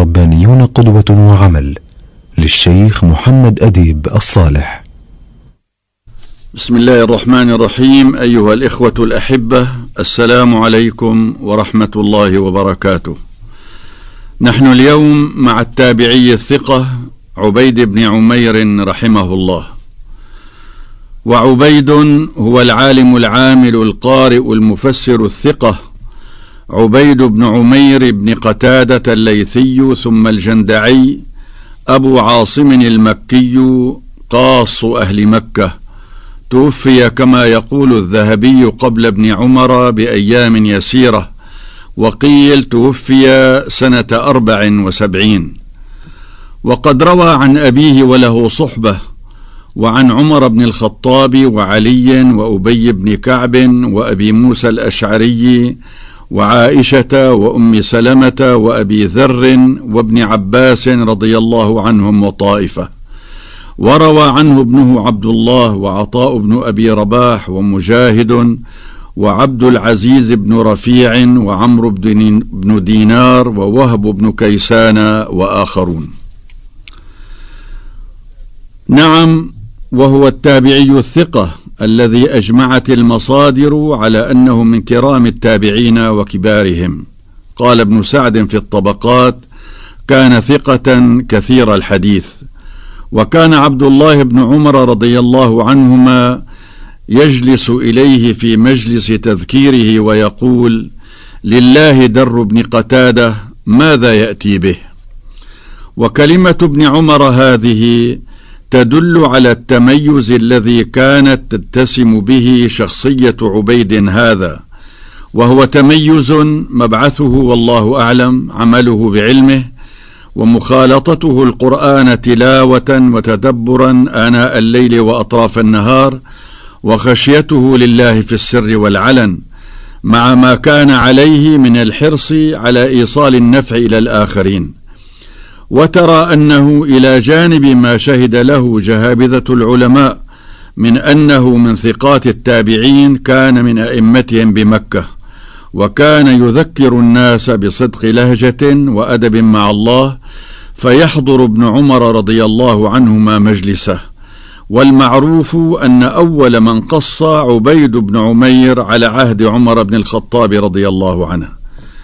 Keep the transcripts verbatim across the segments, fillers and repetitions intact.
الربانيون قدوة وعمل، للشيخ محمد أديب الصالح. بسم الله الرحمن الرحيم. أيها الإخوة الأحبة، السلام عليكم ورحمة الله وبركاته. نحن اليوم مع التابعي الثقة عبيد بن عمير رحمه الله. وعبيد هو العالم العامل القارئ المفسر الثقة عبيد بن عمير بن قتادة الليثي ثم الجندعي أبو عاصم المكي قاص أهل مكة، توفي كما يقول الذهبي قبل ابن عمر بأيام يسيرة، وقيل توفي سنة أربع وسبعين. وقد روى عن أبيه وله صحبة، وعن عمر بن الخطاب وعلي وأبي بن كعب وأبي موسى الأشعري وعائشة وأم سلمة وأبي ذر وابن عباس رضي الله عنهم وطائفة. وروى عنه ابنه عبد الله وعطاء بن أبي رباح ومجاهد وعبد العزيز بن رفيع وعمرو بن دينار ووهب بن كيسان وآخرون. نعم، وهو التابعي الثقة الذي أجمعت المصادر على أنه من كرام التابعين وكبارهم. قال ابن سعد في الطبقات: كان ثقة كثير الحديث. وكان عبد الله بن عمر رضي الله عنهما يجلس إليه في مجلس تذكيره ويقول: لله در بن قتادة ماذا يأتي به؟ وكلمة ابن عمر هذه تدل على التميز الذي كانت تتسم به شخصية عبيد هذا، وهو تميز مبعثه والله أعلم عمله بعلمه، ومخالطته القرآن تلاوة وتدبرا آناء الليل وأطراف النهار، وخشيته لله في السر والعلن، مع ما كان عليه من الحرص على إيصال النفع إلى الآخرين. وترى أنه إلى جانب ما شهد له جهابذة العلماء من أنه من ثقات التابعين، كان من أئمتهم بمكة، وكان يذكر الناس بصدق لهجة وأدب مع الله، فيحضر ابن عمر رضي الله عنهما مجلسه. والمعروف أن أول من قص عبيد بن عمير على عهد عمر بن الخطاب رضي الله عنه.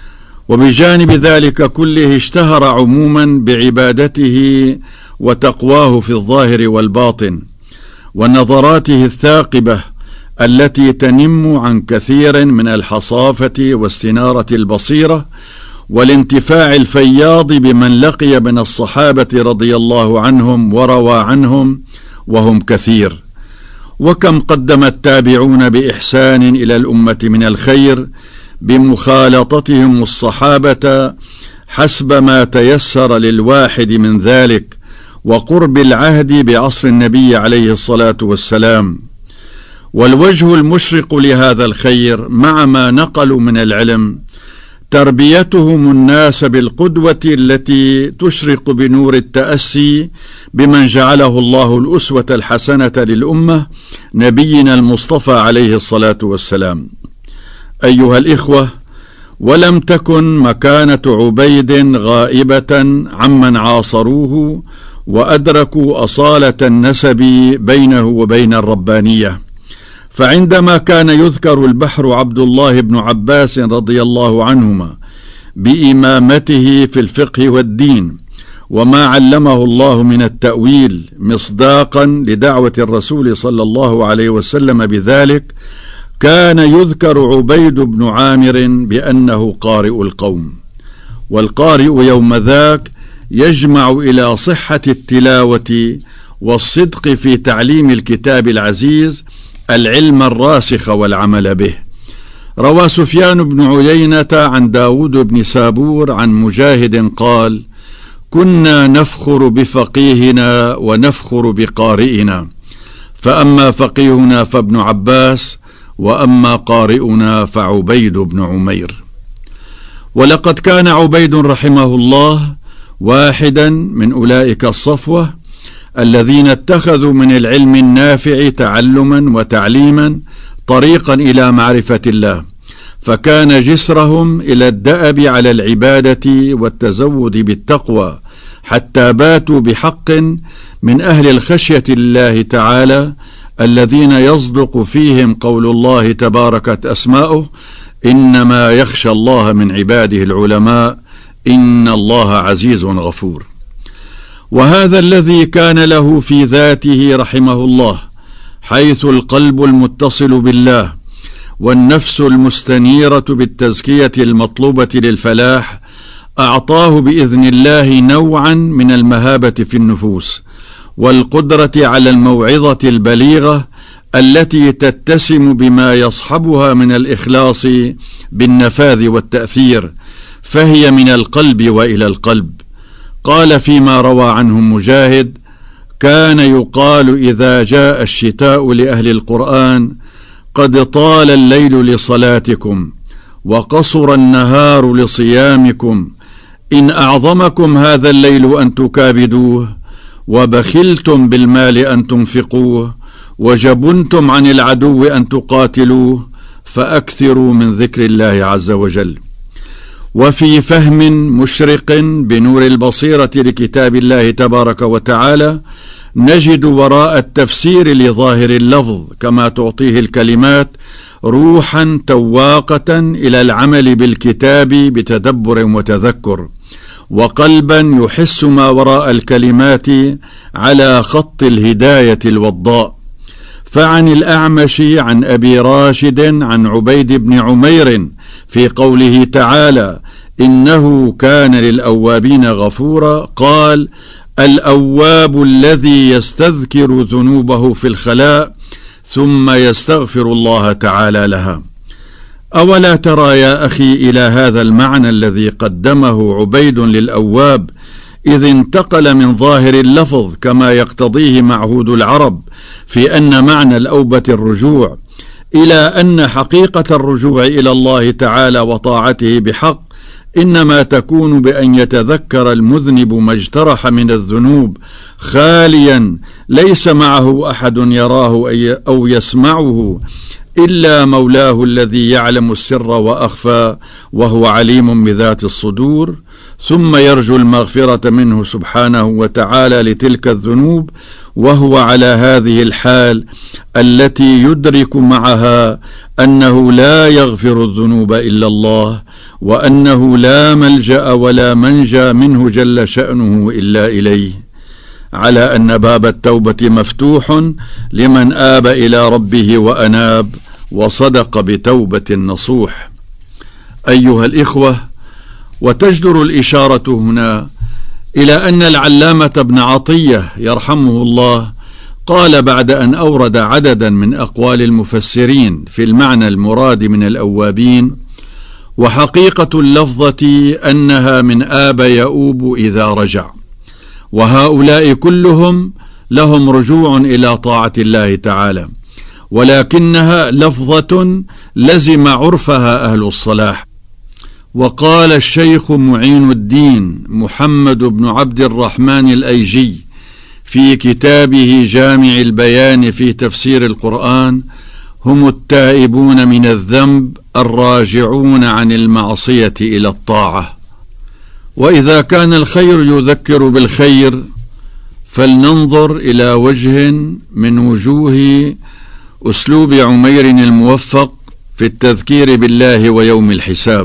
وبجانب ذلك كله اشتهر عموما بعبادته وتقواه في الظاهر والباطن، ونظراته الثاقبة التي تنم عن كثير من الحصافة واستنارة البصيرة والانتفاع الفياض بمن لقي من الصحابة رضي الله عنهم وروى عنهم، وهم كثير. وكم قدم التابعون بإحسان إلى الأمة من الخير بمخالطتهم الصحابة حسب ما تيسر للواحد من ذلك، وقرب العهد بعصر النبي عليه الصلاة والسلام. والوجه المشرق لهذا الخير مع ما نقلوا من العلم تربيتهم الناس بالقدوة التي تشرق بنور التأسي بمن جعله الله الأسوة الحسنة للأمة، نبينا المصطفى عليه الصلاة والسلام. أيها الإخوة، ولم تكن مكانة عبيد غائبة عمن عاصروه وأدركوا أصالة النسب بينه وبين الربانية. فعندما كان يذكر البحر عبد الله بن عباس رضي الله عنهما بإمامته في الفقه والدين وما علمه الله من التأويل مصداقا لدعوة الرسول صلى الله عليه وسلم بذلك، كان يذكر عبيد بن عامر بأنه قارئ القوم. والقارئ يوم ذاك يجمع إلى صحة التلاوة والصدق في تعليم الكتاب العزيز العلم الراسخ والعمل به. روى سفيان بن عيينة عن داود بن سابور عن مجاهد قال: كنا نفخر بفقيهنا ونفخر بقارئنا، فأما فقيهنا فابن عباس، وأما قارئنا فعبيد بن عمير. ولقد كان عبيد رحمه الله واحدا من أولئك الصفوة الذين اتخذوا من العلم النافع تعلما وتعليما طريقا إلى معرفة الله، فكان جسرهم إلى الدأب على العبادة والتزود بالتقوى، حتى باتوا بحق من أهل الخشية الله تعالى الذين يصدق فيهم قول الله تباركت أسماؤه: إنما يخشى الله من عباده العلماء إن الله عزيز غفور. وهذا الذي كان له في ذاته رحمه الله، حيث القلب المتصل بالله والنفس المستنيرة بالتزكية المطلوبة للفلاح، أعطاه بإذن الله نوعا من المهابة في النفوس والقدرة على الموعظة البليغة التي تتسم بما يصحبها من الإخلاص بالنفاذ والتأثير، فهي من القلب وإلى القلب. قال فيما روى عنه مجاهد: كان يقال إذا جاء الشتاء لأهل القرآن: قد طال الليل لصلاتكم وقصر النهار لصيامكم، إن أعظمكم هذا الليل أن تكابدوه، وبخلتم بالمال أن تنفقوه، وجبنتم عن العدو أن تقاتلوه، فأكثروا من ذكر الله عز وجل. وفي فهم مشرق بنور البصيرة لكتاب الله تبارك وتعالى نجد وراء التفسير لظاهر اللفظ كما تعطيه الكلمات روحا تواقة إلى العمل بالكتاب بتدبر وتذكر، وقلبا يحس ما وراء الكلمات على خط الهداية الوضاء. فعن الأعمش عن أبي راشد عن عبيد بن عمير في قوله تعالى: إنه كان للأوابين غفورا، قال: الأواب الذي يستذكر ذنوبه في الخلاء ثم يستغفر الله تعالى لها. أولا ترى يا أخي إلى هذا المعنى الذي قدمه عبيد للأواب، إذ انتقل من ظاهر اللفظ كما يقتضيه معهود العرب في أن معنى الأوبة الرجوع، إلى أن حقيقة الرجوع إلى الله تعالى وطاعته بحق إنما تكون بأن يتذكر المذنب ما اجترح من الذنوب خاليا ليس معه أحد يراه أو يسمعه إلا مولاه الذي يعلم السر وأخفى وهو عليم بذات الصدور، ثم يرجو المغفرة منه سبحانه وتعالى لتلك الذنوب، وهو على هذه الحال التي يدرك معها أنه لا يغفر الذنوب إلا الله، وأنه لا ملجأ ولا منجى منه جل شأنه إلا إليه، على أن باب التوبة مفتوح لمن آب إلى ربه وأناب وصدق بتوبة النصوح. أيها الإخوة، وتجدر الإشارة هنا إلى أن العلامة ابن عطية يرحمه الله قال بعد أن أورد عددا من أقوال المفسرين في المعنى المراد من الأوابين: وحقيقة اللفظة أنها من آب يؤوب إذا رجع، وهؤلاء كلهم لهم رجوع إلى طاعة الله تعالى، ولكنها لفظة لزم عرفها أهل الصلاح. وقال الشيخ معين الدين محمد بن عبد الرحمن الأيجي في كتابه جامع البيان في تفسير القرآن: هم التائبون من الذنب الراجعون عن المعصية إلى الطاعة. وإذا كان الخير يذكر بالخير فلننظر إلى وجه من وجوه أسلوب عمير الموفق في التذكير بالله ويوم الحساب.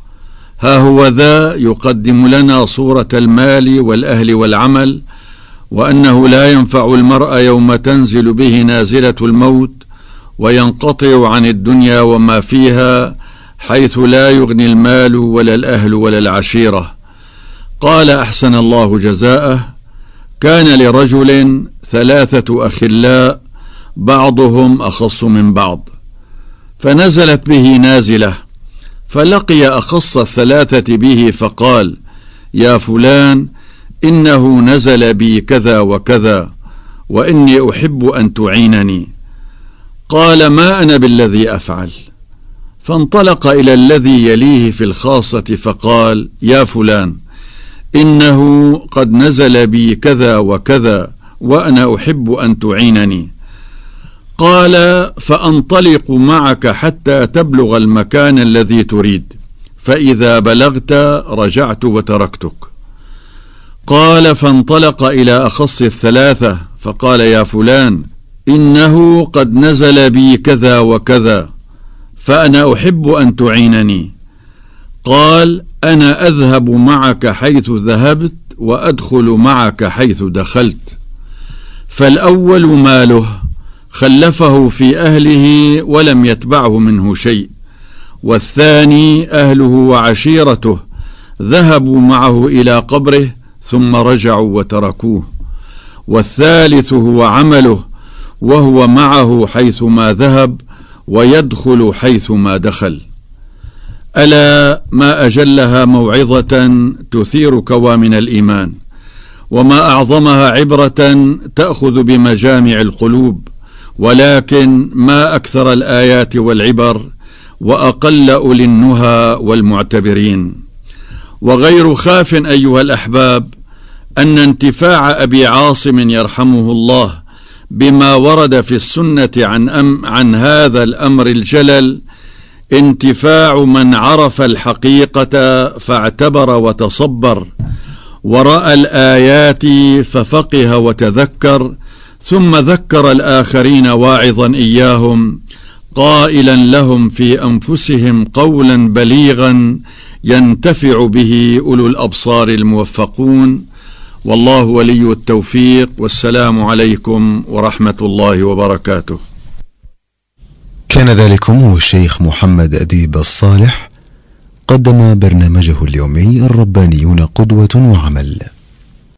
ها هو ذا يقدم لنا صورة المال والأهل والعمل، وأنه لا ينفع المرء يوم تنزل به نازلة الموت وينقطع عن الدنيا وما فيها، حيث لا يغني المال ولا الأهل ولا العشيرة. قال أحسن الله جزاءه: كان لرجل ثلاثة أخلاء بعضهم أخص من بعض، فنزلت به نازلة، فلقي أخص الثلاثة به فقال: يا فلان، إنه نزل بي كذا وكذا، وإني أحب أن تعينني. قال: ما أنا بالذي أفعل. فانطلق إلى الذي يليه في الخاصة فقال: يا فلان، إنه قد نزل بي كذا وكذا، وأنا أحب أن تعينني. قال: فأنطلق معك حتى تبلغ المكان الذي تريد، فإذا بلغت رجعت وتركتك. قال: فانطلق إلى أخص الثلاثة فقال: يا فلان، إنه قد نزل بي كذا وكذا، فأنا أحب أن تعينني. قال: أنا أذهب معك حيث ذهبت وأدخل معك حيث دخلت. فالأول ماله خلفه في أهله ولم يتبعه منه شيء، والثاني أهله وعشيرته ذهبوا معه إلى قبره ثم رجعوا وتركوه، والثالث هو عمله وهو معه حيثما ذهب ويدخل حيثما دخل. ألا ما أجلها موعظة تثير كوامن الإيمان، وما أعظمها عبرة تأخذ بمجامع القلوب، ولكن ما أكثر الآيات والعبر وأقل أولي النهى والمعتبرين. وغير خاف أيها الأحباب أن انتفاع أبي عاصم يرحمه الله بما ورد في السنة عن, أم عن هذا الأمر الجلل انتفاع من عرف الحقيقة فاعتبر وتصبر، ورأى الآيات ففقه وتذكر، ثم ذكر الآخرين واعظا إياهم قائلا لهم في أنفسهم قولا بليغا ينتفع به أولو الأبصار الموفقون. والله ولي التوفيق، والسلام عليكم ورحمة الله وبركاته. كان ذلكم هو الشيخ محمد أديب الصالح، قدم برنامجه اليومي الربانيون قدوة وعمل.